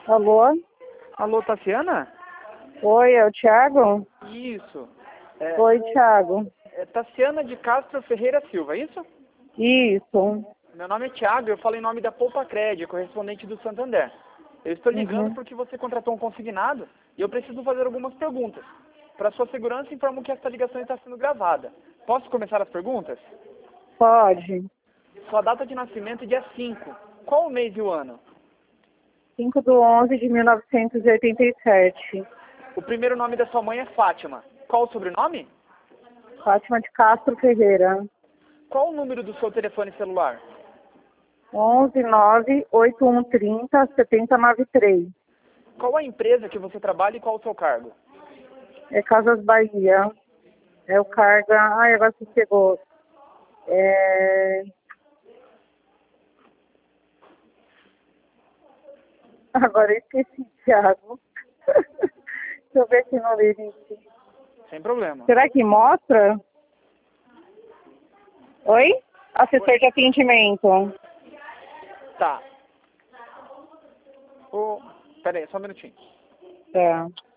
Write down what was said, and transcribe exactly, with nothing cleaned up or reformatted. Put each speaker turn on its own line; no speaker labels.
Alô?
Alô, Tassiana?
Oi, é o Thiago?
Isso. É,
Oi, Thiago.
é Tassiana de Castro Ferreira Silva, é isso?
Isso.
Meu nome é Thiago, eu falo em nome da Poupa Cred, correspondente do Santander. Eu estou ligando
Uhum.
porque você contratou um consignado e eu preciso fazer algumas perguntas. Para sua segurança, informo que esta ligação está sendo gravada. Posso começar as perguntas?
Pode.
Sua data de nascimento é dia cinco. Qual o mês e o ano?
cinco de onze de mil novecentos e oitenta e sete.
O primeiro nome da sua mãe é Fátima. Qual o sobrenome?
Fátima de Castro Ferreira.
Qual o número do seu telefone celular?
onze nove oito um três zero sete zero nove três.
Qual a empresa que você trabalha e qual o seu cargo?
É Casas Bahia. É o carga... Ai, agora se chegou. É... Agora eu esqueci, Thiago. Deixa eu ver aqui no Lerite.
Sem problema.
Será que mostra? Oi? Assessor de atendimento.
Tá. Oh, pera aí, só um minutinho.
É.